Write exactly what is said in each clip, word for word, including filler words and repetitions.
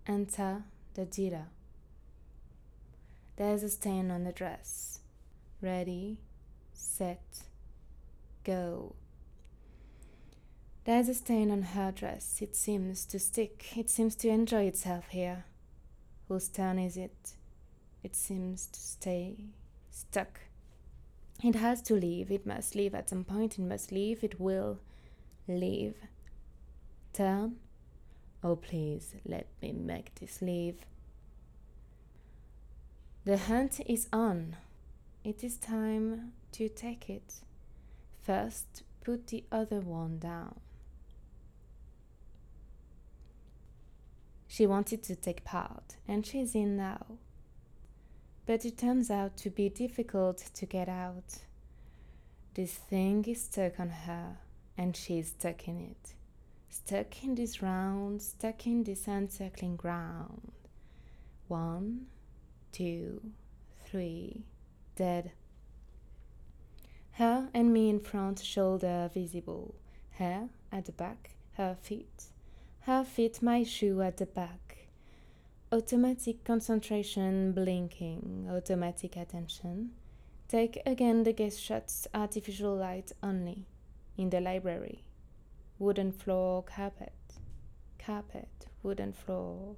Enter the dealer. There's a stain on the dress. Ready, set, go. There's a stain on her dress. It seems to stick. It seems to enjoy itself here. Whose turn is it? It seems to stay stuck. It has to leave. It must leave at some point. It must leave. It will leave. Turn. Oh, please, let me make this leave. The hunt is on. It is time to take it. First, put the other one down. She wanted to take part, and she's in now. But it turns out to be difficult to get out. This thing is stuck on her, and she's stuck in it. Stuck in this round, stuck in this encircling ground. One, two, three, dead. Her and me in front, shoulder visible. Her at the back, her feet. Her feet, my shoe at the back. Automatic concentration blinking, automatic attention. Take again the guest shots, artificial light only. In the library. Wooden floor, carpet. Carpet, wooden floor.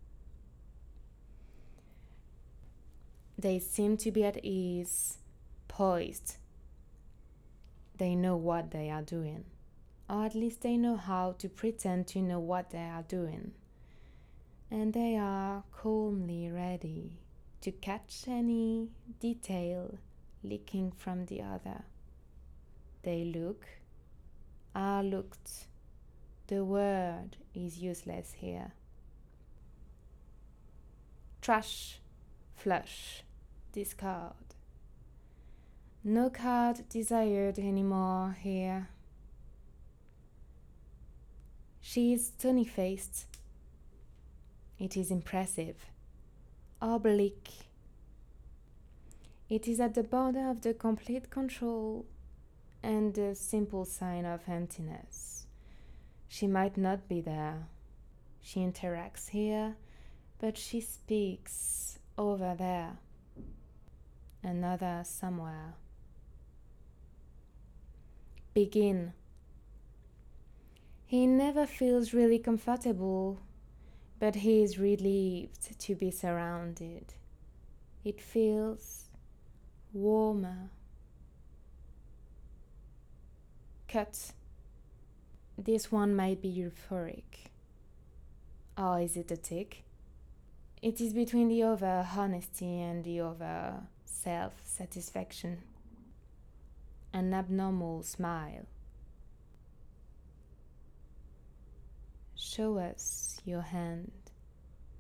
They seem to be at ease, poised. They know what they are doing, or at least they know how to pretend to know what they are doing. And they are calmly ready to catch any detail leaking from the other. They look, are looked. The word is useless here. Trash, flush, discard. No card desired anymore here. She is stony-faced. It is impressive. Oblique. It is at the border of the complete control and the simple sign of emptiness. She might not be there. She interacts here, but she speaks over there. Another somewhere. Begin. He never feels really comfortable, but he is relieved to be surrounded. It feels warmer. Cut. This one might be euphoric. Or is it a tick? It is between the over honesty and the over self-satisfaction. An abnormal smile. Show us your hand.